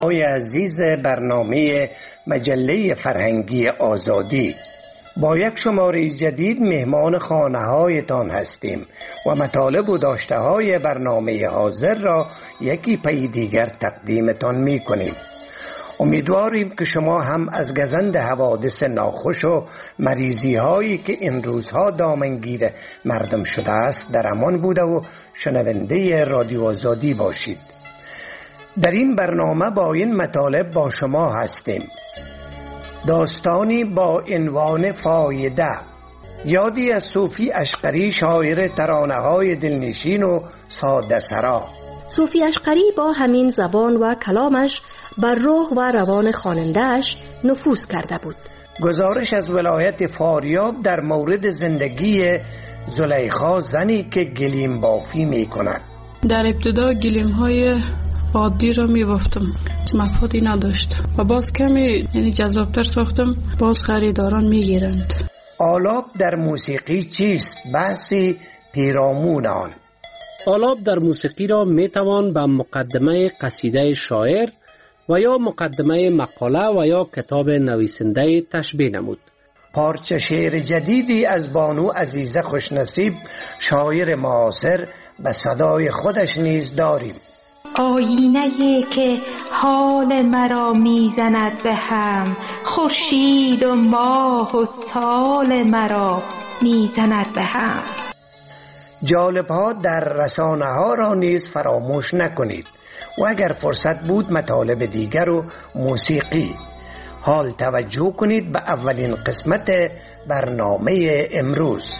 آقای عزیز برنامه مجله فرهنگی آزادی، با یک شماره جدید مهمان خانه‌هایتان هستیم و مطالب و داشته‌های برنامه حاضر را یکی پی دیگر تقدیمتان می‌کنیم. امیدواریم که شما هم از گزند حوادث ناخوش و مریضی هایی که این روزها دامنگیر مردم شده است در امان بوده و شنونده رادیو آزادی باشید. در این برنامه با این مطالب با شما هستیم. داستانی با عنوان فایده، یادی از صوفی اشقری شاعر ترانه‌های دلنشین و ساده سرا. صوفی اشقری با همین زبان و کلامش بر روح و روان خواننده‌اش نفوذ کرده بود. گزارش از ولایت فاریاب در مورد زندگی زلیخا، زنی که گلیم بافی می کند. در ابتدا گلیم های عادی را می بافتم، مفادی نداشت و باز کمی جذابتر ساختم، باز خریداران می گیرند. آلاب در موسیقی چیست؟ بحثی پیرامون آن. آلاب در موسیقی را می توان به مقدمه قصیده شاعر و یا مقدمه مقاله و یا کتاب نویسنده تشبیه نمود. پارچه شعر جدیدی از بانو عزیزه خوشنصیب، شاعر معاصر، به صدای خودش نیز داریم. آینه که حال مرا میزند به هم، خورشید و ماه و سال مرا میزند به هم. جالب‌ها در رسانه‌ها را نیز فراموش نکنید و اگر فرصت بود مطالب دیگر و موسیقی. حال توجه کنید به اولین قسمت برنامه امروز.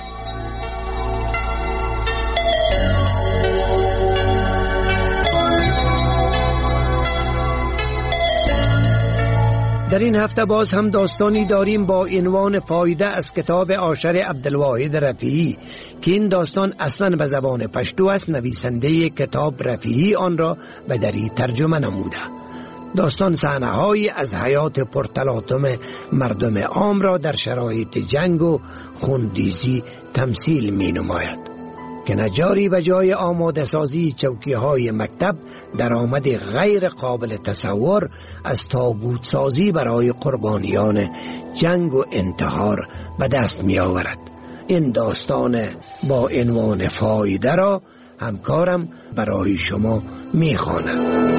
در این هفته باز هم داستانی داریم با عنوان فایده از کتاب عاشر عبدالواحد رفیعی که این داستان اصلا به زبان پشتو است. نویسنده کتاب رفیعی آن را به دری ترجمه نموده. داستان صحنه‌هایی از حیات پرتلاطم مردم عام را در شرایط جنگ و خونریزی تمثیل می نماید که نجاری و جای آماده سازی چوکی‌های مکتب درآمد غیر قابل تصور از تابوت سازی برای قربانیان جنگ و انتحار به دست می آورد. این داستان با عنوان فایده را همکارم برای شما می خواند.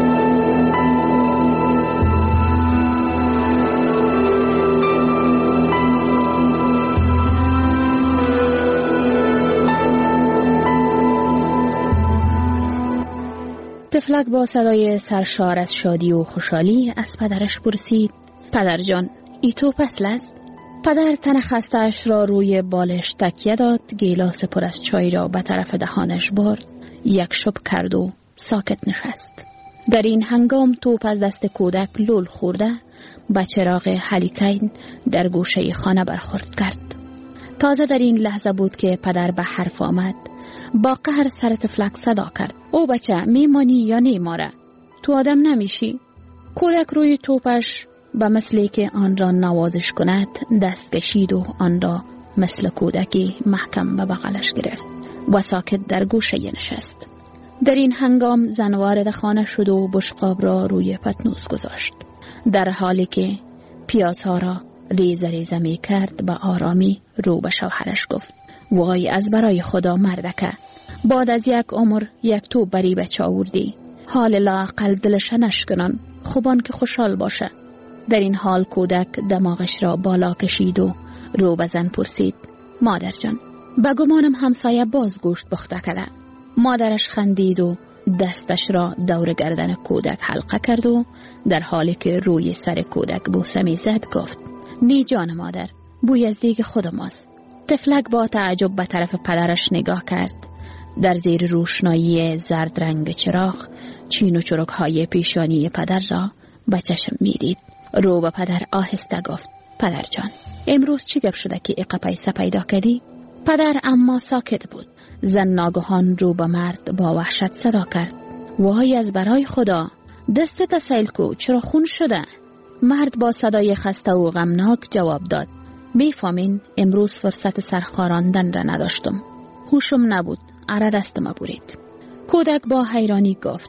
طفلک با صدای سرشار از شادی و خوشحالی از پدرش پرسید: پدر جان، ای تو فصل است؟ پدر تن خسته‌اش را روی بالش تکیه داد، گیلاس پر از چای را به طرف دهانش برد، یک شپ کرد و ساکت نشست. در این هنگام توپ از دست کودک لول خورده به چراغ هلیکین در گوشه خانه برخورد کرد. تازه در این لحظه بود که پدر به حرف آمد. با قهر سر طفلک صدا کرد: او بچه، میمانی یا نیماره؟ تو آدم نمیشی؟ کودک روی توپش به مثلی که آن را نوازش کند دست کشید و آن را مثل کودکی محکم به بغلش گرفت و ساکت در گوشه نشست. در این هنگام زن وارد خانه شد و بشقاب را روی پتنوس گذاشت. در حالی که پیازها را ریزه ریزه می کرد به آرامی رو به شوهرش گفت: وای از برای خدا مردکه، بعد از یک عمر یک تو بری بچه آوردی، حال لااقل دلش نشکنن، خوبان که خوشحال باشه. در این حال کودک دماغش را بالا کشید و رو به زن پرسید: مادر جان، به گمانم همسایه باز گوشت پخته کرده. مادرش خندید و دستش را دور گردن کودک حلقه کرد و در حالی که روی سر کودک بوسه می زد گفت: نی جان مادر، بوی از دیگ خود ماست. طفلک با تعجب به طرف پدرش نگاه کرد. در زیر روشنایی زرد رنگ چراغ چین و چروک های پیشانی پدر را به چشم می دید. رو به پدر آهسته گفت: پدر جان، امروز چی گپ شده که اقا پیسه پیدا کردی؟ پدر اما ساکت بود. زن ناگهان رو به مرد با وحشت صدا کرد: وای از برای خدا، دستت سیل کو، چرا خون شده؟ مرد با صدای خسته و غمناک جواب داد: میفهمین امروز فرصت سرخاراندن را نداشتم، هوشم نبود، اره دستم برید. کودک با حیرانی گفت: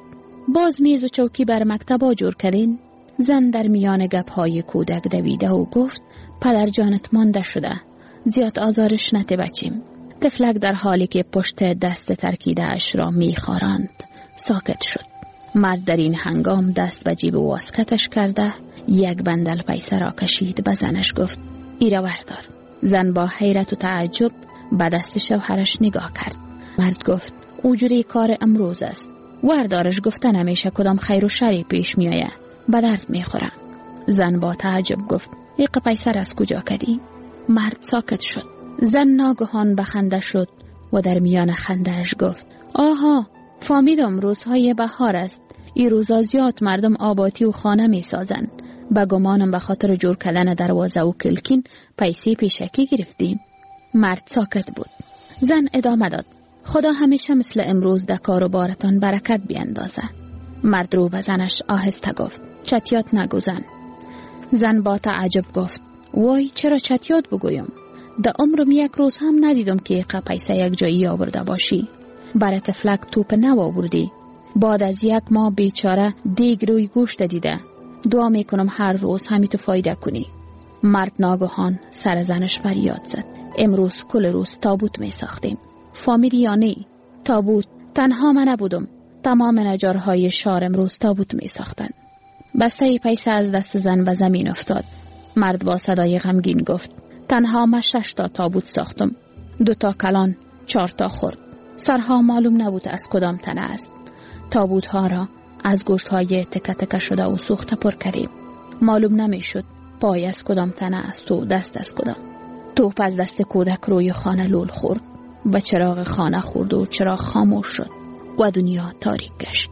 باز میز و چوکی بر مکتبا جور کردین. زن در میان گپ‌های کودک دویده و گفت پدر جانت مانده شده، زیاد آزارش نده بچیم. طفلک در حالی که پشت دست ترکیده اش را میخاراند ساکت شد. مرد در این هنگام دست به جیب واسکتش کرده یک بندل پیسه را کشید، به زنش گفت ایرا وردار. زن با حیرت و تعجب به دست شوهرش نگاه کرد. مرد گفت اوجوری کار امروز است، وردارش گفتن همیشه کدام خیر و شری پیش میآید، به درد میخوره. زن با تعجب گفت ایق پیسه را از کجا کردی؟ مرد ساکت شد. زن ناگهان به خنده شد و در میان خنده‌اش گفت آها، فهمیدم روزهای بهار است. این روزا زیاد مردم آباتی و خانه می سازن. به گمانم به خاطر جور کردن دروازه و کلکین پیسه پیشکی گرفتیم. مرد ساکت بود. زن ادامه داد خدا همیشه مثل امروز در کار و بارتان برکت بیندازه. مرد رو به زنش آهسته گفت چتیات نگو زن. زن با تعجب گفت وای چرا چتیات بگویم؟ در عمرم یک روز هم ندیدم که پیسه یک جایی آورده باشی. برای طفلک توپ نو آوردی. بعد از یک ماه بیچاره دیگ روی گوشت دیده. دعا میکنم هر روز همی تو فایده کنی. مرد ناگهان سر زنش فریاد زد امروز کل روز تابوت می ساختیم. فامیلی یا نه؟ تابوت تنها من نبودم، تمام نجارهای شهر امروز تابوت می ساختن. بسته پیسه از دست زن به زمین افتاد. مرد با صدای غمگین گفت تنها من 6 تا تابوت ساختم، 2 تا کلان، 4 تا خرد. سرها معلوم نبود از کدام تنه است. تابوت ها را از گوشت های تکه تکه شده و سوخته پر کردیم. معلوم نمی شد پای از کدام تنه است و دست از کدام. توپ از دست کودک روی خانه لول خورد. به چراغ خانه خورد و چراغ خاموش شد و دنیا تاریک گشت.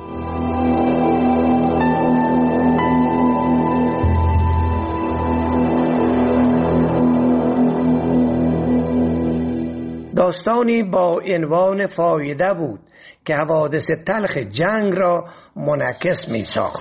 داستانی با عنوان فایده بود که حوادث تلخ جنگ را منعکس می ساخت.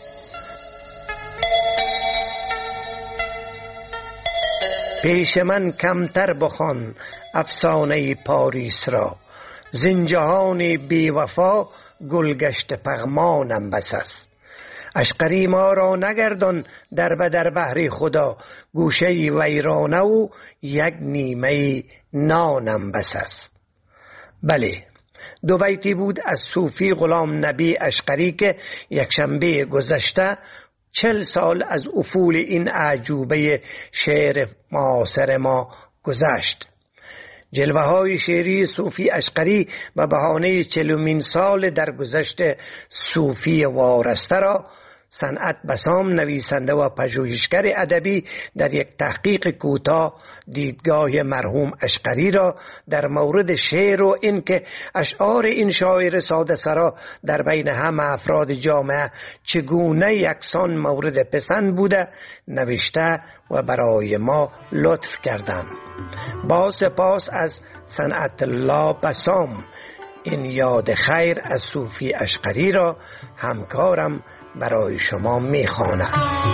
پیش من کمتر بخوان افسانه پاریس را، زنجهان بی وفا گلگشت پغمانم بس است. اشقری ما را نگردان در بدر بحر خدا، گوشه ویرانه و یک نیمه نانم بس است. بله، 2 بیتی بود از صوفی غلام نبی اشقری که یک شنبه گذشته 40 سال از افول این اعجوبه شعر معاصر ما گذشت. جلوه های شعری صوفی اشقری به بهانه 40مین سال درگذشت صوفی وارسته را صنعت بسام نویسنده و پژوهشگر ادبی در یک تحقیق کوتاه دیدگاه مرحوم اشقری را در مورد شعر و اینکه اشعار این شاعر ساده سرا در بین همه افراد جامعه چگونه یکسان مورد پسند بوده نوشته و برای ما لطف کردند. با سپاس از صنعت الله بسام این یاد خیر از صوفی اشقری را همکارم برای شما میخوانم.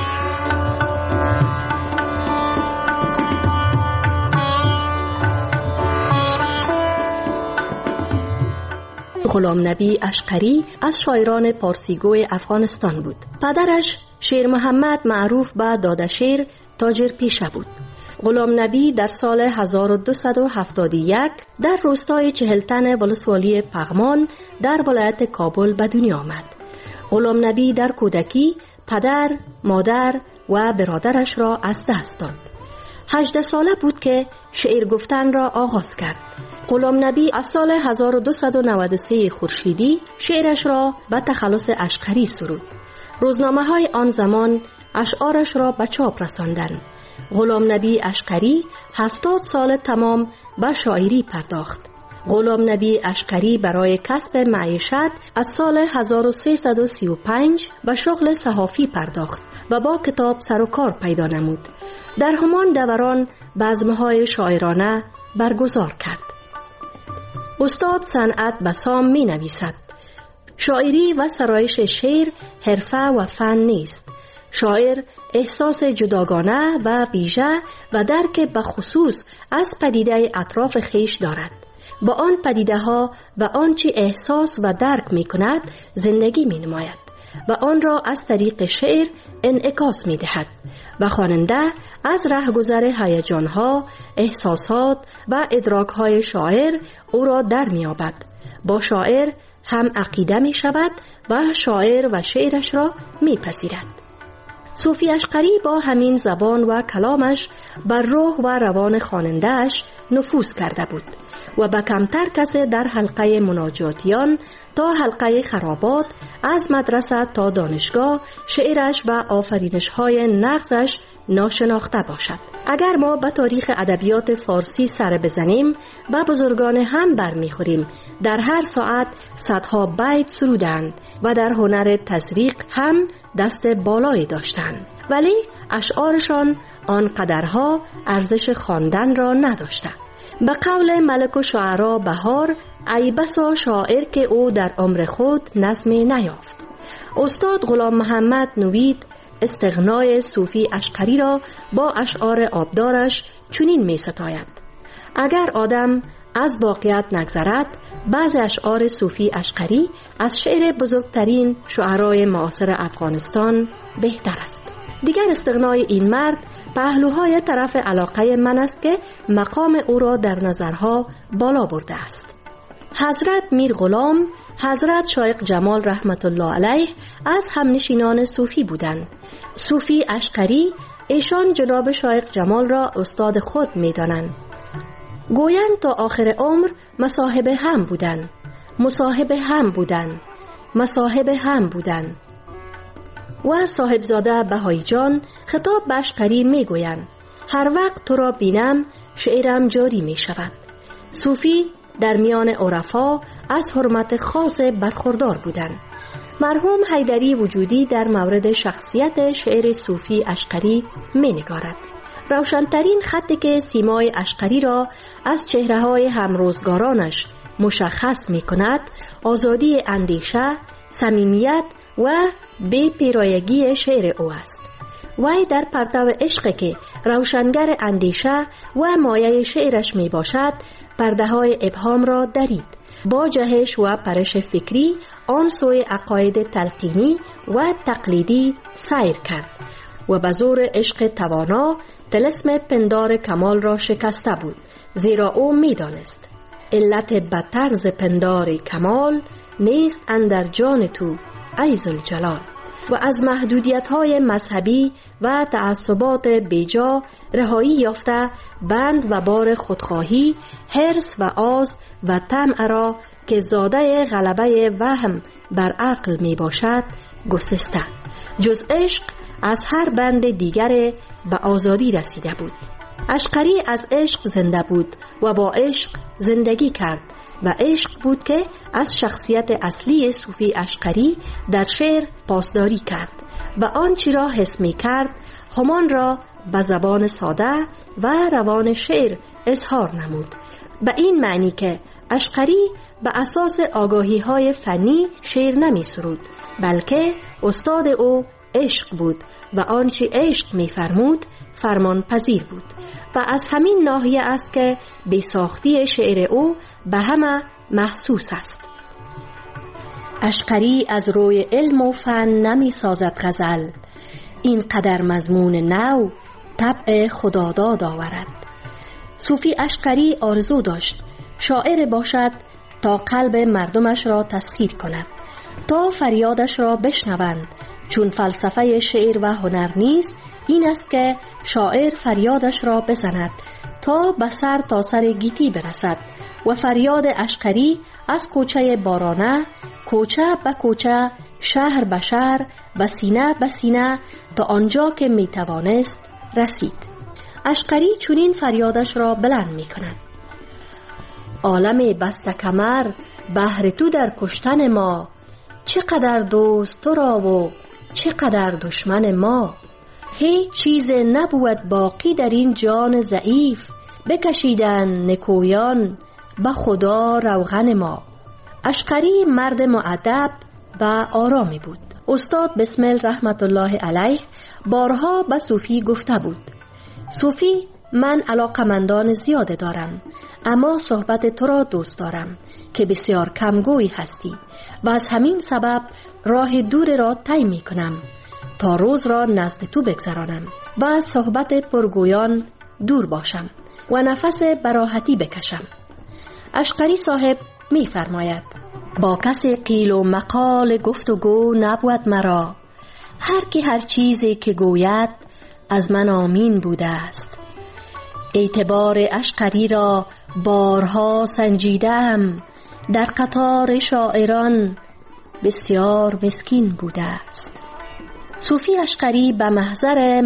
غلام نبی اشقری از شاعران پارسیگوی افغانستان بود. پدرش شیر محمد معروف به داده شیر تاجر پیشه بود. غلام نبی در سال 1271 در روستای چهلتن ولسوالی پغمان در ولایت کابل به دنیا آمد. غلام نبی در کودکی پدر، مادر و برادرش را از دست داد. 18 ساله بود که شعر گفتن را آغاز کرد. غلام نبی از سال 1293 خورشیدی شعرش را به تخلص اشقری سرود. روزنامه های آن زمان اشعارش را به چاپ رساندند. غلام نبی اشقری 70 سال تمام به شاعری پرداخت. غلام نبی اشقری برای کسب معیشت از سال 1335 به شغل صحافی پرداخت و با کتاب سر و کار پیدا نمود. در همان دوران بزمهای شاعرانه برگزار کرد. استاد صنعت بسام می نویسد: شاعری و سرایش شعر حرفه و فن نیست. شاعر احساس جداگانه و ویژه و درک بخصوص از پدیده اطراف خیش دارد. با آن پدیده ها و آنچه احساس و درک می کند زندگی می نماید و آن را از طریق شعر انعکاس می دهد و خواننده از رهگذر هیجان‌ها، احساسات و ادراک‌های شاعر او را در می یابد. با شاعر هم عقیده می شود و شاعر و شعرش را می پذیرد. صوفی اشقری با همین زبان و کلامش بر روح و روان خواننده‌اش نفوذ کرده بود و به کمتر کسی در حلقه مناجاتیان تا حلقه خرابات، از مدرسه تا دانشگاه، شعرش و آفرینش‌های نغزش ناشناخته باشد. اگر ما به تاریخ ادبیات فارسی سر بزنیم، به بزرگان هم برمیخوریم. در هر ساعت صدها بیت سرودند و در هنر تزریق هم دست بالایی داشتند، ولی اشعارشان آنقدرها ارزش خواندن را نداشتند. به قول ملک الشعرا بهار، ای بسا شاعر که او در عمر خود نظمی نیافت. استاد غلام محمد نوید استغنای صوفی اشقری را با اشعار آبدارش چنین می ستاید: اگر آدم از واقعیت نگذرد، بعض اشعار صوفی اشقری از شعر بزرگترین شعرای معاصر افغانستان بهتر است. دیگر استغنای این مرد پهلوهای طرف علاقه من است که مقام او را در نظرها بالا برده است. حضرت میر غلام، حضرت شایق جمال رحمت الله علیه از همنشینان صوفی بودند. صوفی اشقری ایشان جناب شایق جمال را استاد خود می دانند. گویند تا آخر عمر مصاحب هم بودند، مصاحب هم بودند، مصاحب هم بودند. و صاحبزاده بهایی جان خطاب به اشقری می گویند: هر وقت تو را بینم شعرم جاری می شود. صوفی در میان عرفا از حرمت خاص برخوردار بودند. مرحوم حیدری وجودی در مورد شخصیت شعر صوفی اشقری می نگارد: روشنترین خطی که سیمای اشقری را از چهره‌های همروزگارانش مشخص می کند، آزادی اندیشه، صمیمیت و بی‌پیرایگی شعر او است. وی در پرتو عشق که روشنگر اندیشه و مایه شعرش می باشد، پرده های ابهام را درید. با جهش و پرش فکری آن سوی عقاید تلقینی و تقلیدی سیر کرد و به زور عشق توانا طلسم پندار کمال را شکسته بود، زیرا او می دانست علت به طرز پندار کمال نیست اندر جان تو ای ذوالجلال. و از محدودیت‌های مذهبی و تعصبات بیجا رهایی یافته، بند و بار خودخواهی، حرص و آز و طمع را که زاده غلبه وهم بر عقل می باشد گسسته. جز عشق از هر بند دیگر به آزادی رسیده بود. اشقری از عشق زنده بود و با عشق زندگی کرد و عشق بود که از شخصیت اصلی صوفی اشقری در شعر پاسداری کرد و آنچه را حس می کرد همان را به زبان ساده و روان شعر اظهار نمود، به این معنی که اشقری به اساس آگاهی های فنی شعر نمی سرود، بلکه استاد او عشق بود و آنچه عشق می فرمود فرمان پذیر بود و از همین ناحیه است که بی‌ساختی شعر او به همه محسوس است. اشقری از روی علم و فن نمی سازد غزل، این قدر مضمون نو طبع خداداد آورد. صوفی اشقری آرزو داشت شاعر باشد تا قلب مردمش را تسخیر کند، تا فریادش را بشنوند، چون فلسفه شعر و هنر نیست این است که شاعر فریادش را بزند تا به سر تا سر گیتی برسد. و فریاد اشقری از کوچه بارانه، کوچه به کوچه، شهر به شهر و سینه به سینه تا آنجا که می توانست رسید. اشقری چنین فریادش را بلند می کند: عالم بسته کمر بهر تو در کشتن ما، چقدر دوست تو را و چقدر دشمن ما. هیچ چیز نبود باقی در این جان ضعیف، بکشیدن نکویان به خدا روغن ما. اشقری مرد مؤدب و آرامی بود. استاد بسمل رحمت الله علیه بارها به صوفی گفته بود: صوفی من علاقمندان زیاد دارم، اما صحبت تو را دوست دارم که بسیار کمگوی هستی و از همین سبب راه دور را طی می کنم تا روز را نزد تو بگذرانم و از صحبت پرگویان دور باشم و نفس براحتی بکشم. اشقری صاحب می فرماید: با کسی قیل و مقال گفتگو نبود مرا، هر کی هر چیزی که گوید از من آمین بوده است. اعتبار اشقری را بارها سنجیدم، در قطار شاعران بسیار مسکین بوده است. صوفی اشقری به محضر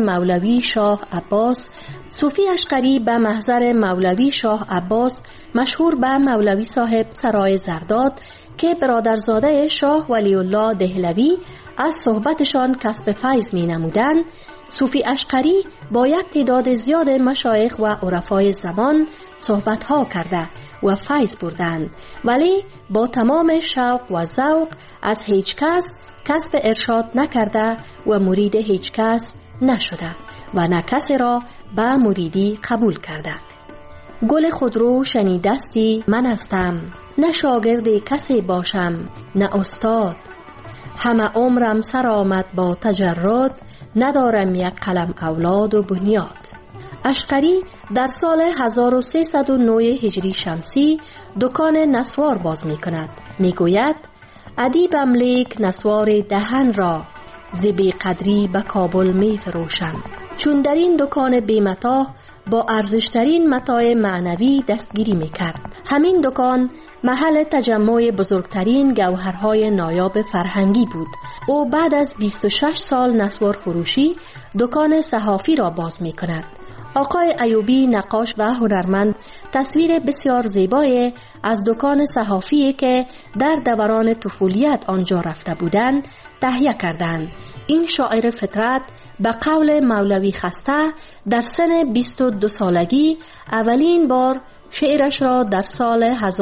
مولوی شاه عباس مشهور به مولوی صاحب سرای زرداد که برادرزاده شاه ولی الله دهلوی از صحبتشان کسب فیض می نمودند، صوفی اشقری با یک تعداد زیاد مشایخ و عرفای زمان صحبتها کرده و فیض بردند، ولی با تمام شوق و ذوق از هیچ کس کسب ارشاد نکرده و مرید هیچ کس نشده و نه کسی را به مریدی قبول کرده. گل خودرو شنیدستی من هستم، نه شاگرد کسی باشم نه استاد. همه عمرم سر آمد با تجرد، ندارم یک قلم اولاد و بنیاد. اشقری در سال 1309 هجری شمسی دکان نسوار باز می کند. می گوید: ادیبم لیک نسوار دهن را، زبی قدری به کابل می فروشم. چون در این دکان بی‌متاع با ارزشترین متاع معنوی دستگیری می کرد. همین دکان محل تجمع بزرگترین گوهرهای نایاب فرهنگی بود. او بعد از 26 سال نسوار فروشی دکان صحافی را باز می کند. آقای ایوبی نقاش و هنرمند تصویر بسیار زیبای از دکان صحافی که در دوران طفولیت آنجا رفته بودند تهیه کردند. این شاعر فطرت به قول مولوی خسته در سن 22 سالگی اولین بار شعرش را در سال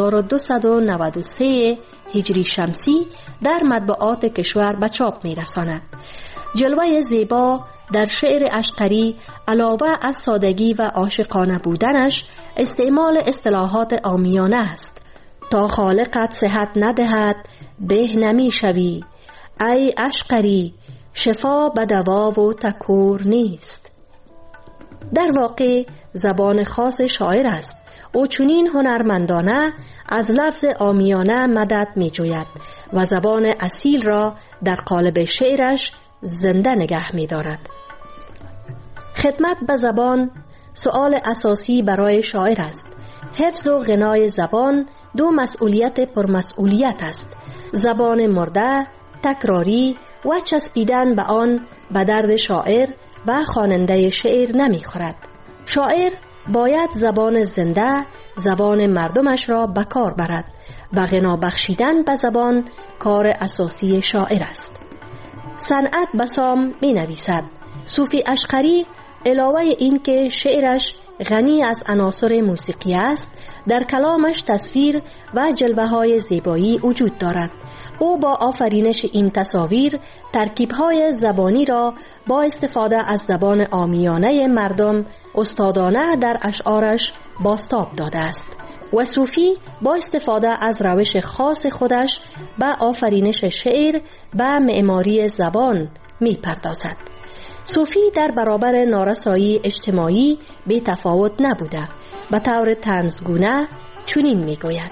1293 هجری شمسی در مطبوعات کشور به چاپ می رساند. جلوه زیبا در شعر اشقری علاوه از سادگی و عاشقانه بودنش استعمال اصطلاحات عامیانه است. تا خالقت صحت ندهد به نمی شوی، ای اشقری شفا به دوا و تکور نیست. در واقع زبان خاص شاعر است. او چنین هنرمندانه از لفظ عامیانه مدد می جوید و زبان اصیل را در قالب شعرش زنده نگه می دارد. خدمت به زبان سؤال اساسی برای شاعر است. حفظ و غنای زبان دو مسئولیت پرمسئولیت است. زبان مرده، تکراری و چسبیدن به آن به درد شاعر و خواننده شعر نمی خورد. شاعر باید زبان زنده، زبان مردمش را به کار برد و غنا بخشیدن به زبان کار اساسی شاعر است. صنعت بسام می نویسد: صوفی اشقری علاوه این که شعرش غنی از عناصر موسیقی است، در کلامش تصویر و جلوه های زیبایی وجود دارد. او با آفرینش این تصاویر ترکیب‌های زبانی را با استفاده از زبان عامیانه مردم استادانه در اشعارش بازتاب داده است و صوفی با استفاده از روش خاص خودش به آفرینش شعر و معماری زبان می پردازد. صوفی در برابر نارسایی اجتماعی بی تفاوت نبوده. به طور طنزگونه چنین می گوید: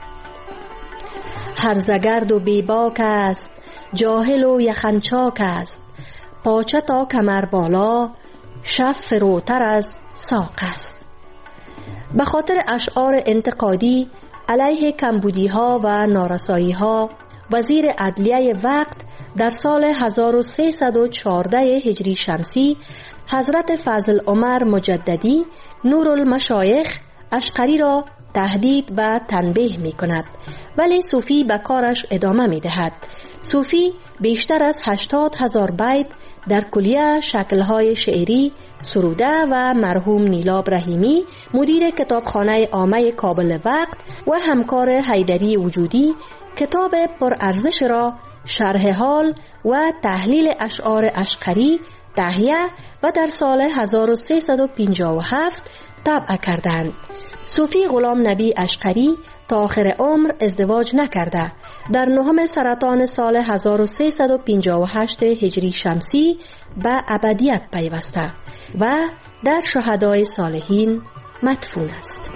هرزگرد و بیباک است، جاهل و یخنچاک است، پاچه تا کمر بالا، شب فروتر از ساق است. به خاطر اشعار انتقادی علیه کمبودی ها و نارسایی ها، وزیر عدلیه وقت در سال 1314 هجری شمسی حضرت فضل عمر مجددی نورالمشایخ اشقری را تهدید و تنبیه می کند، ولی صوفی به کارش ادامه می دهد. صوفی بیشتر از 80,000 بیت در کلیه شکل‌های شعری سروده و مرحوم نیلاب رحیمی مدیر کتابخانه عامه کابل وقت و همکار حیدری وجودی کتاب پرارزش را شرح حال و تحلیل اشعار اشقری تهیه و در سال 1357 طبع کردند. صوفی غلام نبی اشقری تا آخر عمر ازدواج نکرده. در 9 سرطان سال 1358 هجری شمسی به ابدیت پیوسته و در شهدای صالحین مدفون است.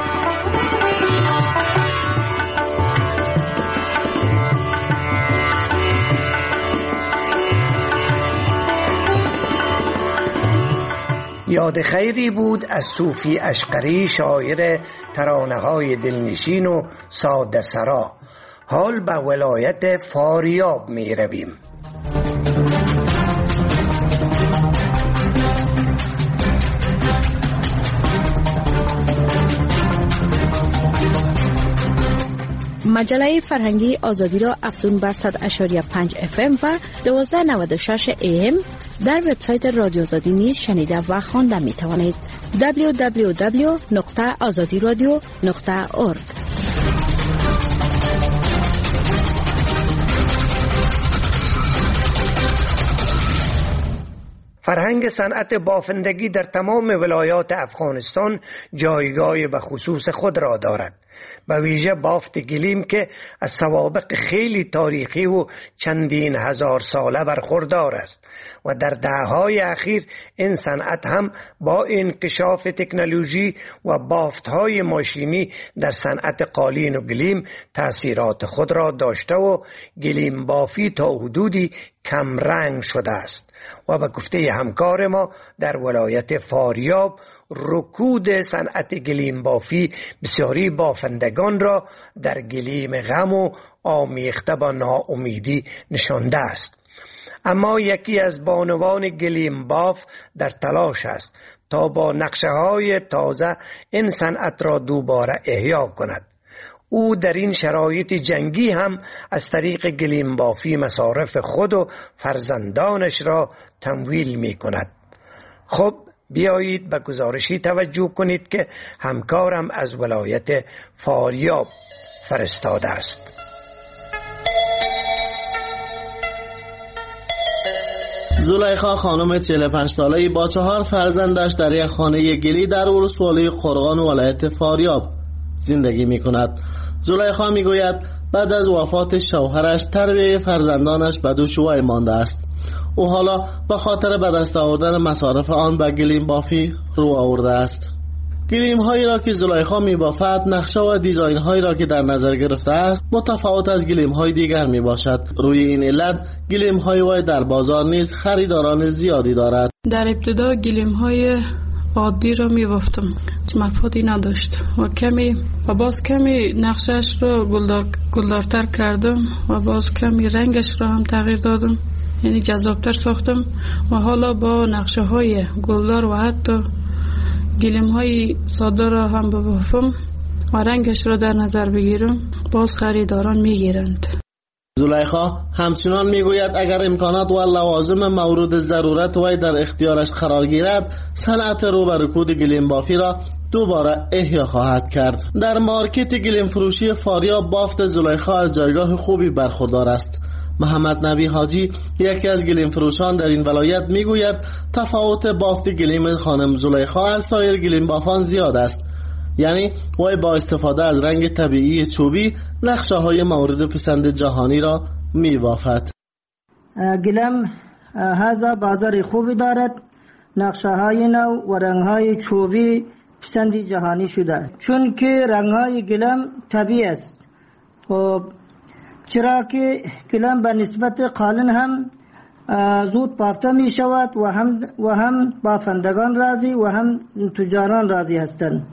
یاد خیری بود از صوفی اشقری، شاعر ترانه‌های دلنشین و ساده سرا. حال به ولایت فاریاب می رویم. مجله فرهنگی آزادی را افزون بر 100.5 FM و 1296 AM در وبسایت رادیو آزادی نیز شنیده و خوانده می توانید. www.azadiradio.org. فرهنگ صنعت بافندگی در تمام ولایات افغانستان جایگاه به خصوص خود را دارد. به ویژه بافت گلیم که از سوابق خیلی تاریخی و چندین هزار ساله برخوردار است و در دهه‌های اخیر این صنعت هم با انکشاف تکنولوژی و بافت‌های ماشینی در صنعت قالین و گلیم تأثیرات خود را داشته و گلیم بافی تا حدودی کم رنگ شده است و به گفته همکار ما در ولایت فاریاب رکود صنعت گلیم بافی بسیاری بافندگان را در گلیم غم و آمیخته با ناامیدی نشانده است. اما یکی از بانوان گلیم باف در تلاش است تا با نقشه‌های تازه این صنعت را دوباره احیا کند. او در این شرایط جنگی هم از طریق گلیم بافی مصارف خود و فرزندانش را تمویل می کند. خب بیایید به گزارشی توجه کنید که همکارم از ولایت فاریاب فرستاده است. زلیخا خانم 45 ساله‌ای با 4 فرزندش در یک خانه گلی در ولسوالی قرغان ولایت فاریاب زندگی می کند. زلیخا می گوید بعد از وفات شوهرش تربیت فرزندانش به دشواری مانده است. او حالا به خاطر به دست آوردن مصارف آن به گلیم بافی رو آورده است. گلیم هایی را که زلیخا می بافد نقشه و دیزاین هایی را که در نظر گرفته است متفاوت از گلیم های دیگر می باشد. روی این علت گلیم های وی در بازار نیز خریداران زیادی دارد. در ابتدا گلیم های عادی را می بافتم، مفادی نداشت و باز کمی نقشش را گلدارتر کردم و باز کمی رنگش را هم تغییر دادم، یعنی جذابتر ساختم و حالا با نقشه های گلدار و حتی گلیم های ساده را هم ببافم و رنگش را در نظر بگیرم، باز خریداران می گیرند. زلیخا همچنان میگوید اگر امکانات و لوازم مورد ضرورت وی در اختیارش قرار گیرد صنعت رو به رکود گلیم بافی را دوباره احیا خواهد کرد. در مارکت گلیم فروشی فاریاب بافت زلیخا از جایگاه خوبی برخوردار است. محمد نبی حاجی یکی از گلیم فروشان در این ولایت میگوید تفاوت بافت گلیم خانم زلیخا از سایر گلیم بافان زیاد است، یعنی وی با استفاده از رنگ طبیعی چوبی نقشه های مورد پسند جهانی را می بافد. گلیم هذا بازار خوبی دارد، نقشه های نو و رنگ های چوبی پسند جهانی شده، چون که رنگ های گلیم طبیعی است. خب چرا که گلیم به نسبت قالین هم زود بافته می شود و هم بافندگان راضی و هم تجاران راضی هستند.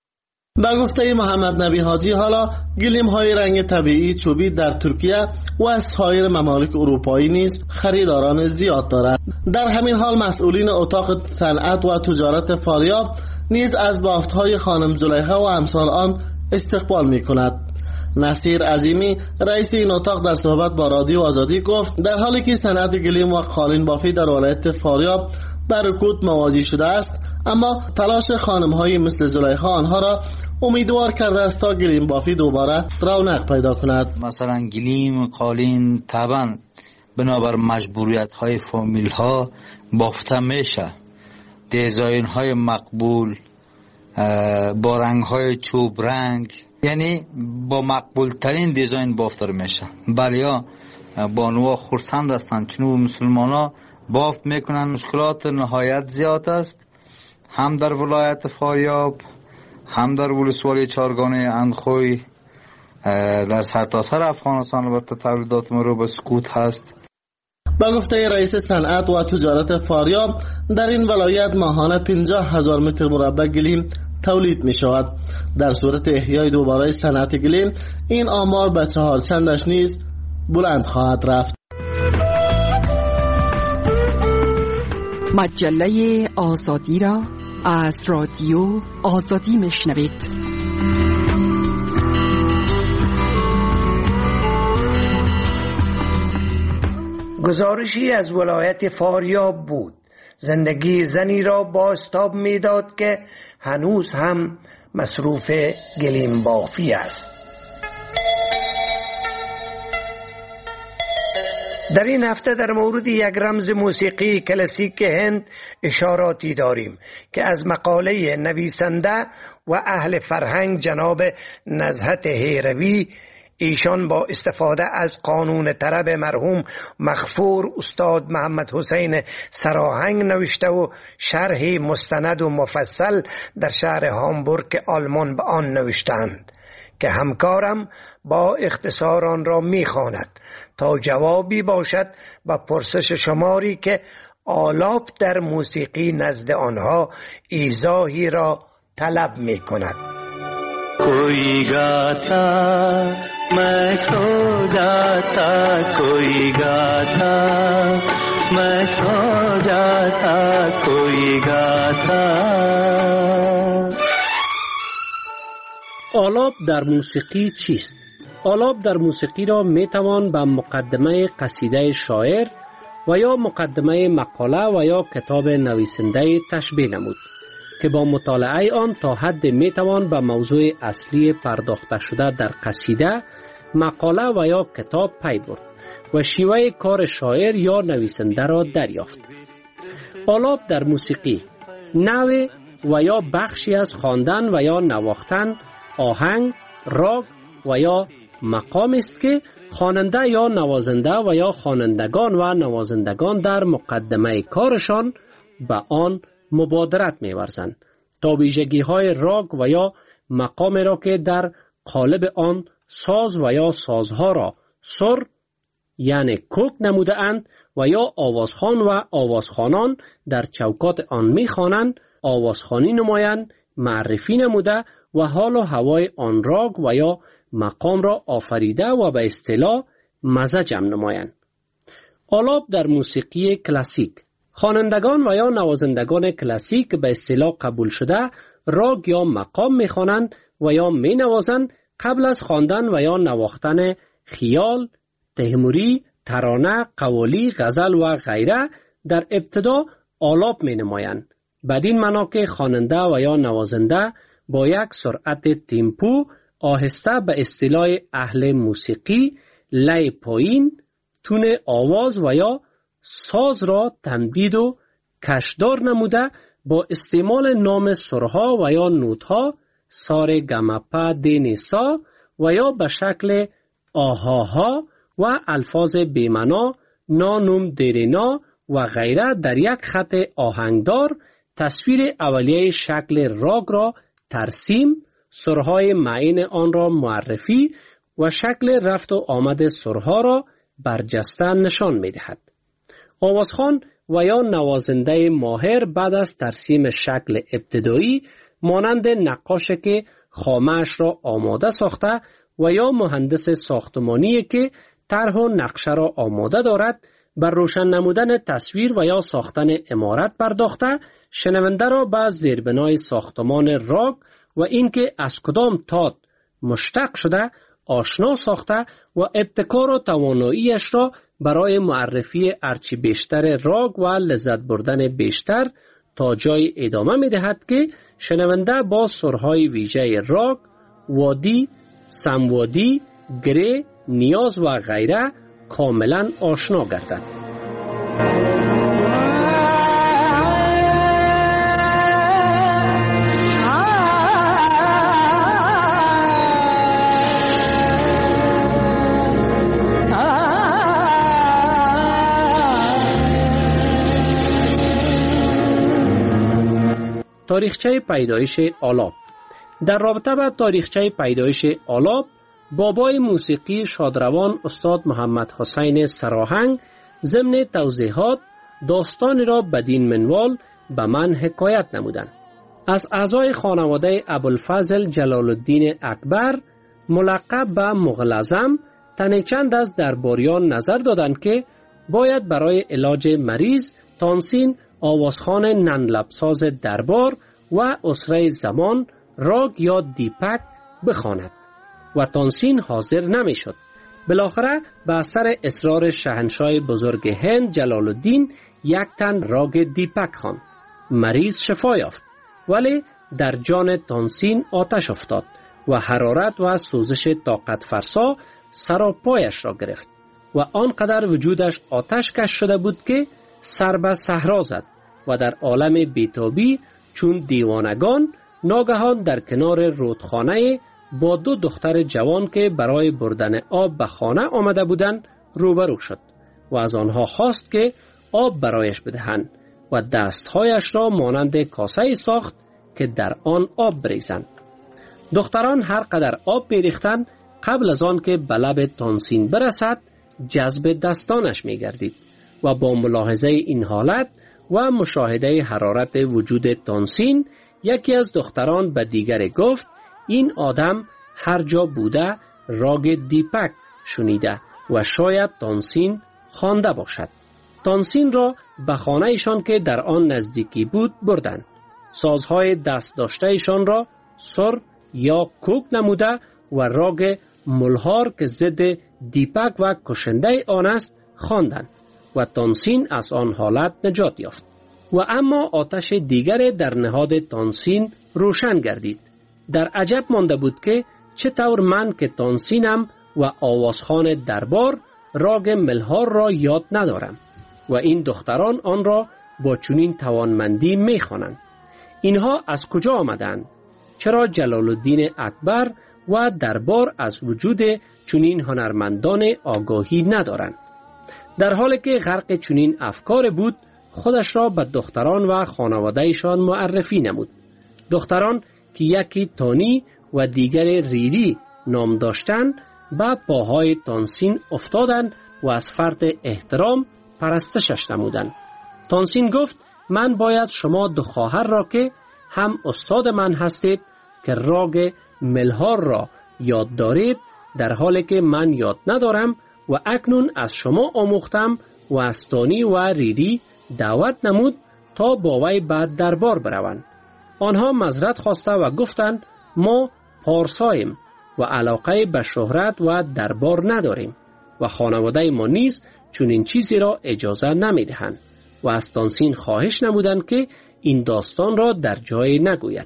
با گفته محمد نبی حاجی حالا گلیم های رنگ طبیعی چوبی در ترکیه و از سایر ممالک اروپایی نیز خریداران زیاد دارد. در همین حال مسئولین اتاق صنعت و تجارت فاریاب نیز از بافت های خانم زلیخا و امثال آن استقبال می کند. نصیر عظیمی رئیس این اتاق در صحبت با رادیو آزادی گفت در حالی که صنعت گلیم و قالین بافی در ولایت فاریاب بر رکود مواجه شده است، اما تلاش خانم‌هایی مثل زلیخا آنها را امیدوار کرده است تا گلیم بافی دوباره رونق پیدا کند. مثلا گلیم، قالین طبعا بنابر مجبوریت‌های فامیل‌ها بافته میشه. دیزاین‌های مقبول با رنگ‌های چوب رنگ، یعنی با مقبول ترین دیزاین بافته میشه. بله بانوها خرسند هستند چون مسلمان‌ها بافت میکنن. مشکلات نهایت زیاد است، هم در ولایت فاریاب، هم در ولسوالی چارگانه اندخوی، در سرتاسر افغانستان. البته تولیدات ما رو به سکوت هست. با گفته رئیس صنعت و تجارت فاریاب، در این ولایت ماهانه 50,000 متر مربع گلیم تولید می شود. در صورت احیای دوباره صنعت گلیم، این آمار به 4 چندش نیز بلند خواهد رفت. مجله آزادی را از رادیو آزادی میشنوید. گزارشی از ولایت فاریاب بود. زندگی زنی را بازتاب میداد که هنوز هم مصروف گلیم بافی است. در این هفته در مورد یک رمز موسیقی کلاسیک هند اشاراتی داریم که از مقاله نویسنده و اهل فرهنگ جناب نزهت هیروی. ایشان با استفاده از قانون طرب مرحوم مغفور استاد محمد حسین سراهنگ نوشته و شرحی مستند و مفصل در شهر هامبورگ آلمان به آن نوشتند که همکارم با اختصار آن را می‌خواند تا جوابی باشد و پرسش شماری که آلاپ در موسیقی نزد آنها ایضاحی را طلب می‌کند. کوئی گاتا میں سو جاتا، کوئی گاتا میں سو جاتا، کوئی گاتا. آلاپ در موسیقی چیست؟ آلاپ در موسیقی را میتوان به مقدمه قصیده شاعر و یا مقدمه مقاله و یا کتاب نویسنده تشبیه نمود که با مطالعه آن تا حد میتوان به موضوع اصلی پرداخته شده در قصیده، مقاله و یا کتاب پی برد و شیوه کار شاعر یا نویسنده را دریافت. آلاپ در موسیقی نوع و یا بخشی از خواندن و یا نواختن آهنگ، راگ و یا مقام است که خواننده یا نوازنده و یا خوانندگان و نوازندگان در مقدمه کارشان به آن مبادرت می‌ورزند تا ویژگی‌های راگ و یا مقام را که در قالب آن ساز و یا سازها را سر یعنی کوک نموده اند و یا آوازخوان و آوازخوانان در چوکات آن می‌خوانند، آوازخوانی نمایند، معرفی نموده و حال و هوای آن راگ و یا مقام را آفریده و به اصطلاح مزجم نمایند. آلاپ در موسیقی کلاسیک، خوانندگان و یا نوازندگان کلاسیک به اصطلاح قبول شده راگ یا مقام می‌خوانند و یا می‌نوازند قبل از خواندن و یا نواختن خیال، تیموری، ترانه، قوالی، غزل و غیره در ابتدا آلاپ می‌نمایند. بدین معنا که خواننده و یا نوازنده با یک سرعت تیمپو آهسته به اصطلاح اهل موسیقی لای پایین تون آواز و یا ساز را تمدید و کشدار نموده با استعمال نام سرها و یا نوتها سار گمپا دینیسا و یا به شکل آهاها و الفاظ بیمنا نانوم دیرینا و غیره در یک خط آهنگدار تصویر اولیه شکل راگ را ترسیم، سرهای معین آن را معرفی و شکل رفت و آمد سرها را برجسته نشان می دهد. آوازخوان و یا نوازنده ماهر بعد از ترسیم شکل ابتدایی مانند نقاش که خامه‌اش را آماده ساخته و یا مهندس ساختمانی که طرح و نقشه را آماده دارد بر روشن نمودن تصویر و یا ساختن عمارت پرداخته شنونده را به زیربنای ساختمان راگ و اینکه از کدام تات مشتق شده آشنا ساخته و ابتکار و تواناییش را برای معرفی ارچی بیشتر راگ و لذت بردن بیشتر تا جای ادامه می دهد که شنونده با سرهای ویژه راگ، وادی، سموادی، گره، نیاز و غیره کاملا آشنا گردد. تاریخچه پیدایش آلاب. در رابطه با تاریخچه پیدایش آلاب، بابای موسیقی شادروان استاد محمد حسین سراهنگ ضمن توضیحات داستان را بدین منوال به من حکایت نمودند. از اعضای خانواده ابوالفضل جلال الدین اکبر ملقب به مغل اعظم تن چند از درباریان نظر دادند که باید برای علاج مریض تانسین آوازخوان نندلبساز دربار و اسره زمان راگ یا دیپک بخواند و تانسین حاضر نمی شد. بالاخره به اثر اصرار شاهنشاه بزرگ هند جلال الدین یک تن راگ دیپک خواند. مریض شفا یافت، ولی در جان تانسین آتش افتاد و حرارت و سوزش طاقت فرسا سر و پایش را گرفت و آنقدر وجودش آتش کش شده بود که سر به صحرا زد و در عالم بیتابی چون دیوانگان ناگهان در کنار رودخانه با دو دختر جوان که برای بردن آب به خانه آمده بودند روبرو شد و از آنها خواست که آب برایش بدهند و دستهایش را مانند کاسه ساخت که در آن آب بریزند. دختران هر قدر آب می‌ریختند قبل از آن که به لب تانسین برسد جذب دستانش می‌گردید و با ملاحظه این حالت و مشاهده حرارت وجود تانسین یکی از دختران به دیگر گفت این آدم هر جا بوده راگ دیپک شنیده و شاید تانسین خوانده باشد. تانسین را به خانه ایشان که در آن نزدیکی بود بردند. سازهای دست داشته ایشان را سر یا کوک نموده و راگ ملهار که ضد دیپک و کشنده آن است خواندند و تانسین از آن حالت نجات یافت. و اما آتش دیگر در نهاد تانسین روشن گردید. در عجب مانده بود که چطور من که تانسینم و آوازخوان دربار راگ ملهار را یاد ندارم و این دختران آن را با چنین توانمندی میخوانند. اینها از کجا آمدند؟ چرا جلال الدین اکبر و دربار از وجود چنین هنرمندان آگاهی ندارند؟ در حالی که غرق چنین افکار بود خودش را به دختران و خانوادهشان معرفی نمود. دختران که یکی تانی و دیگر ریری نام داشتند به پاهای تانسین افتادند و از فرط احترام پرستشش نمودند. تانسین گفت من باید شما دو خواهر را که هم استاد من هستید که راگ ملهار را یاد دارید در حالی که من یاد ندارم و اکنون از شما آموختم و از تانی و ریری دعوت نمود تا با وی بعد دربار بروند. آنها معذرت خواسته و گفتند ما پارساییم و علاقه به شهرت و دربار نداریم و خانواده ما نیز چون این چیزی را اجازه نمیدهند و از تانسین خواهش نمودند که این داستان را در جای نگوید.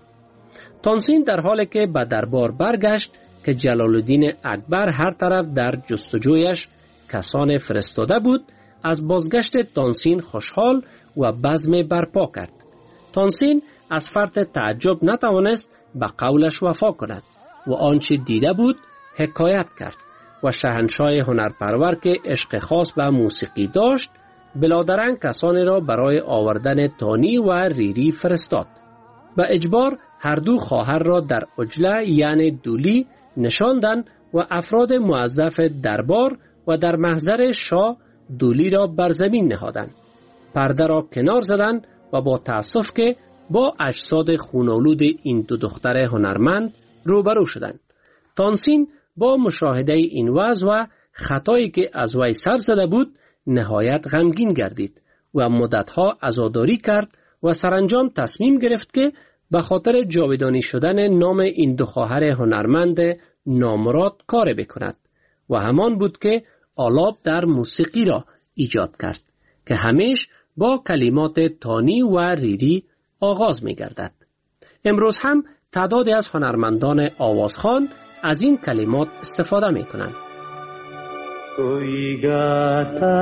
تانسین در حالی که به دربار برگشت که جلال الدین اکبر هر طرف در جستجویش کسان فرستاده بود از بازگشت تانسین خوشحال و بزم برپا کرد. تانسین از فرط تعجب نتوانست به قولش وفا کند و آنچه دیده بود حکایت کرد و شاهنشاه هنرپرور که عشق خاص به موسیقی داشت بلادرنگ کسانی را برای آوردن تانی و ریری فرستاد. به اجبار هر دو خواهر را در عجله یعنی دولی نشاندند و افراد موظف دربار و در محضر شاه دولی را بر زمین نهادند. پرده را کنار زدند و با تأسف که با اجساد خونالود این دو دختر هنرمند روبرو شدند. تانسین با مشاهده این وضع و خطایی که از وی سر زده بود نهایت غمگین گردید و مدتها عزاداری کرد و سرانجام تصمیم گرفت که به خاطر جاودانی شدن نام این دو خواهر هنرمند نامراد کار بکند و همان بود که آلاب در موسیقی را ایجاد کرد که همیش با کلمات تانی و ریری آغاز می گردد. امروز هم تعدادی از هنرمندان آوازخوان از این کلمات استفاده می کنند. کوئی گاتا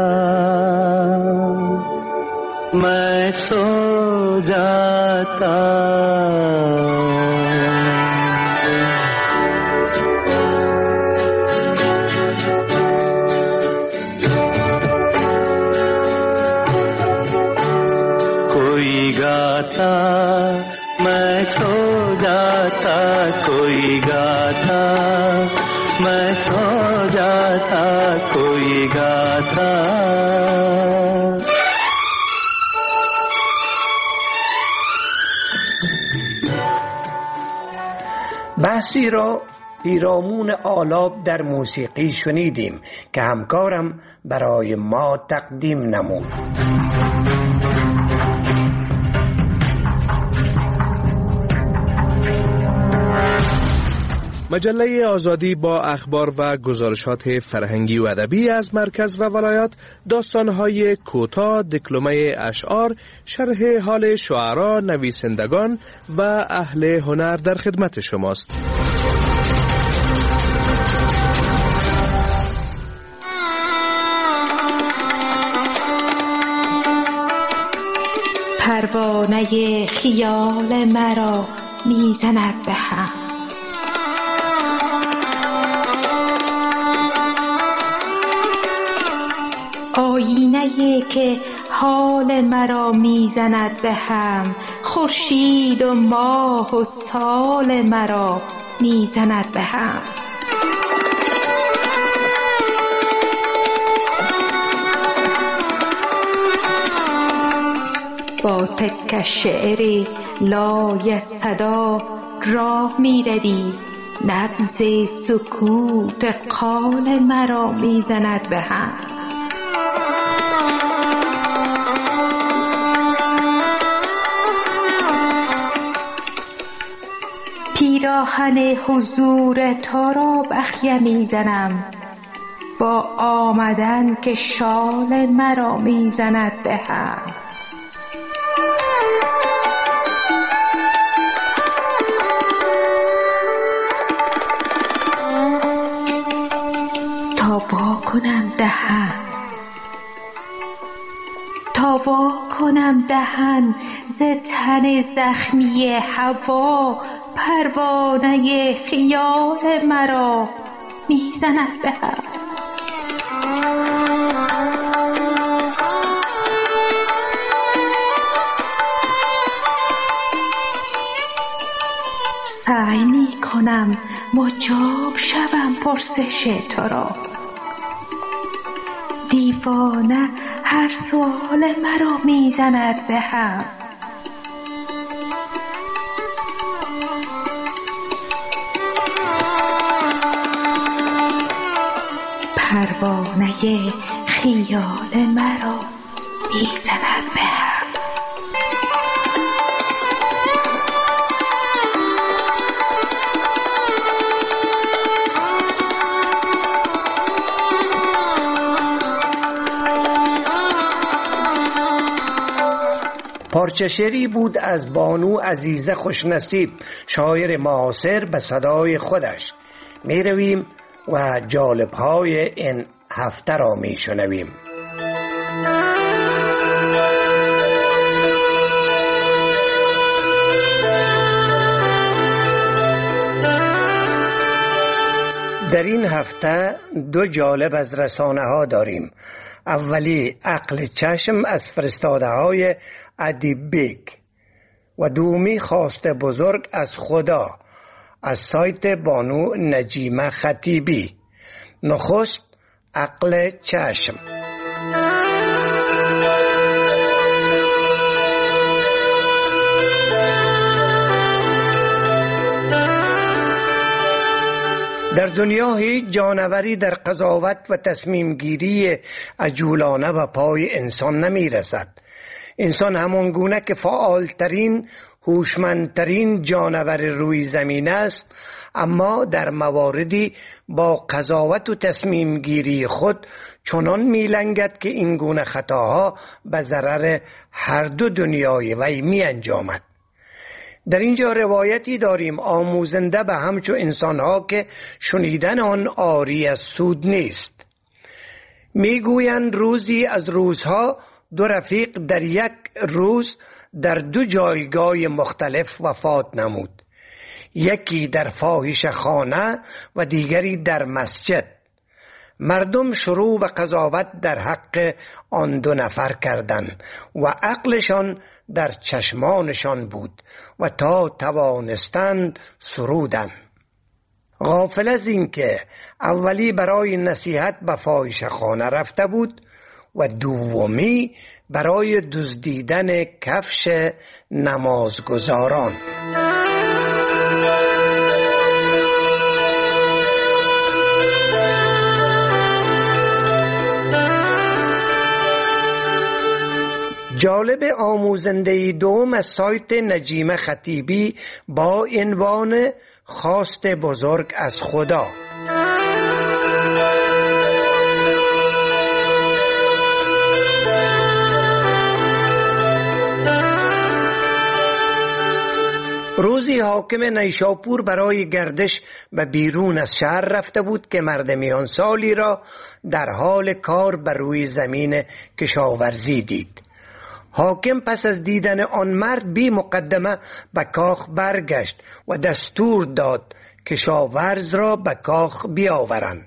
میں سو جاتا کوئی گاتا میں سو جاتا کوئی گاتا میں سو جاتا کوئی گاتا. بحثی را پیرامون آلاب در موسیقی شنیدیم که همکارم برای ما تقدیم نمود. مجله آزادی با اخبار و گزارشات فرهنگی و ادبی از مرکز و ولایات، داستان‌های کوتاه، دکلمه اشعار، شرح حال شعرا، نویسندگان و اهل هنر در خدمت شماست. پروانه خیال مرا میزند به هم، آینه‌ای که حال مرا میزند به هم، خورشید و ماه و سال مرا میزند به هم. با تک شعری لای صدا راه میروی، نبض سکوت قال مرا میزند به هم. پیراهن حضور تو را بخیه میزنم، با آمدن که شال مرا میزند به هم. تا وا کنم دهن ز تن زخمی هوا، پروانه خیال مرا میزند به هم. سعی میکنم مجاب شوم پرسش تو را، دیوانه هر سوال مرا میزند به هم. پروانه خیال مرا میزند به هم. پارچه شعری بود از بانو عزیزه خوشنصیب، شاعر معاصر، به صدای خودش. می رویم و جالب‌های این هفته را می شنویم. در این هفته دو جالب از رسانه ها داریم. اولی عقل چشم از فرستاده های ادیب بیگ و دومی خواست بزرگ از خدا از سایت بانو نجیمه خطیبی. نخست عقل چشم. در دنیا هیچ جانوری در قضاوت و تصمیم گیری عجولانه و پای انسان نمی رسد. انسان همان گونه که فعالترین، هوشمندترین جانور روی زمین است، اما در مواردی با قضاوت و تصمیم گیری خود چنان می لنگد که این گونه خطاها به ضرر هر دو دنیای وی می انجامد. در اینجا روایتی داریم آموزنده به همچو انسانها که شنیدن آن عاری از سود نیست. میگویند روزی از روزها دو رفیق در یک روز در دو جایگاه مختلف وفات نمود، یکی در فاحشه خانه و دیگری در مسجد. مردم شروع به قضاوت در حق آن دو نفر کردند و عقلشان در چشمانشان بود و تا توانستند سرودند. غافل از این که اولی برای نصیحت به فاحشه خانه رفته بود و دومی برای دزدیدن کفش نمازگزاران. جالب آموزنده دوم از سایت نجیمه خطیبی با عنوان خواست بزرگ از خدا. روزی حاکم نیشاپور برای گردش به بیرون از شهر رفته بود که مرد میان سالی را در حال کار بر روی زمین کشاورزی دید. حاکم پس از دیدن آن مرد بی مقدمه به کاخ برگشت و دستور داد کشاورز را به کاخ بیاورند.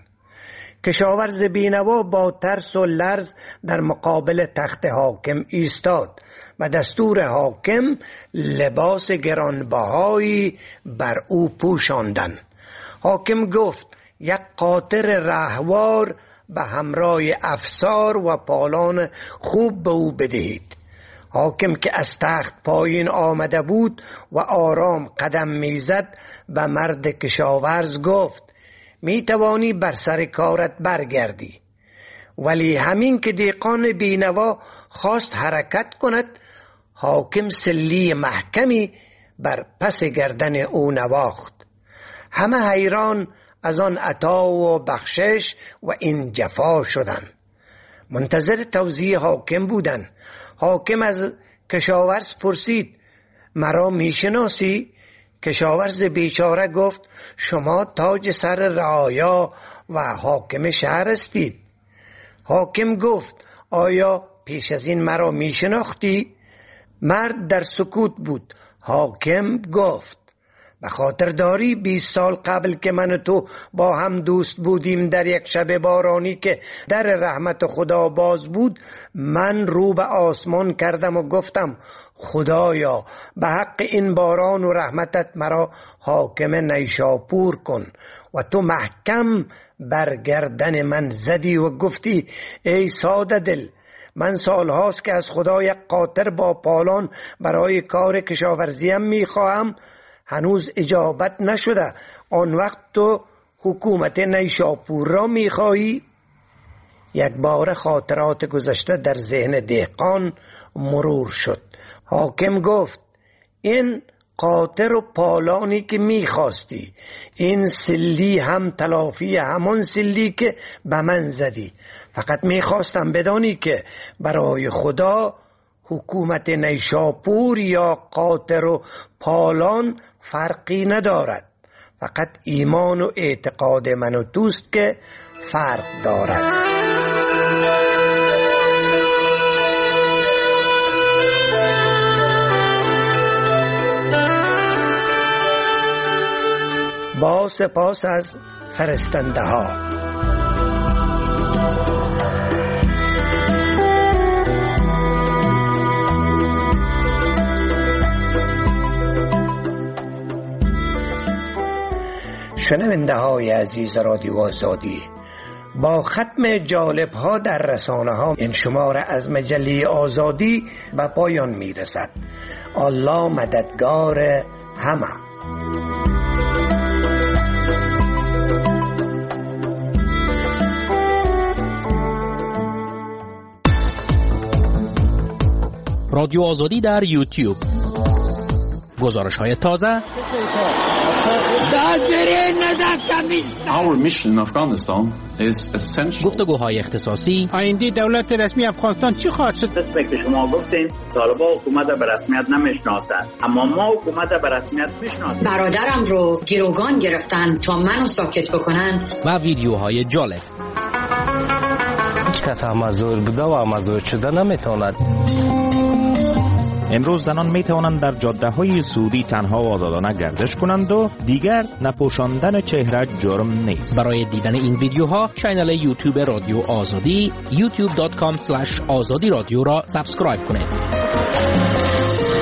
کشاورز بینوا با ترس و لرز در مقابل تخت حاکم ایستاد و دستور حاکم لباس گرانبهایی بر او پوشاندند. حاکم گفت یک قاطر رهوار به همراه افسار و پالان خوب به او بدهید. حاکم که از تخت پایین آمده بود و آرام قدم میزد به مرد کشاورز گفت می توانی بر سر کارت برگردی. ولی همین که دهقان بینوا خواست حرکت کند، حاکم سلی محکمی بر پس گردن او نواخت. همه حیران از آن عطا و بخشش و این جفا شدند. منتظر توضیح حاکم بودند. حاکم از کشاورز پرسید مرا میشناسی؟ کشاورز بیچاره گفت شما تاج سر رعایا و حاکم شهر هستید. حاکم گفت آیا پیش از این مرا میشناختی؟ مرد در سکوت بود. حاکم گفت به خاطر داری 20 سال قبل که من و تو با هم دوست بودیم در یک شب بارانی که در رحمت خدا باز بود، من رو به آسمان کردم و گفتم خدایا به حق این باران و رحمتت مرا حاکم نیشاپور کن و تو محکم بر گردن من زدی و گفتی ای ساده دل، من سالهاست که از خدا یک قاطر با پالان برای کار کشاورزیم میخواهم، هنوز اجابت نشده. آن وقت تو حکومت نیشاپور را میخواهی؟ یک بار خاطرات گذشته در ذهن دهقان مرور شد. حاکم گفت این قاطر و پالانی که میخواستی، این سلی هم تلافی همان سلی که به من زدی. فقط میخواستم بدانی که برای خدا حکومت نیشاپور یا قاطر و پالان فرقی ندارد. فقط ایمان و اعتقاد من و توست که فرق دارد. با سپاس از فرستنده ها. شنونده های عزیز رادیو آزادی، با ختم جالب ها در رسانه ها این شماره از مجله آزادی به پایان می رسد. الله مددگار همه. رادیو آزادی در یوتیوب، گزارش‌های تازه، گفتگوهای اختصاصی، آینده دولت رسمی افغانستان چی خواهد شد؟ مثل که شما گفتین طالبان حکومت به رسمیت نمیشناسند، اما ما حکومت به رسمیت میشناسیم. برادرم رو گروگان گرفتن تا منو ساکت بکنن و ویدیوهای جالب. هیچ کس امازور بوده و امازور شده نمیتواند. امروز زنان می توانند در جاده‌های سعودی تنها و آزادانه گردش کنند و دیگر نپوشاندن چهره جرم نیست. برای دیدن این ویدیوها کانال یوتیوب رادیو آزادی youtube.com/azadi radio را سابسکرایب کنید.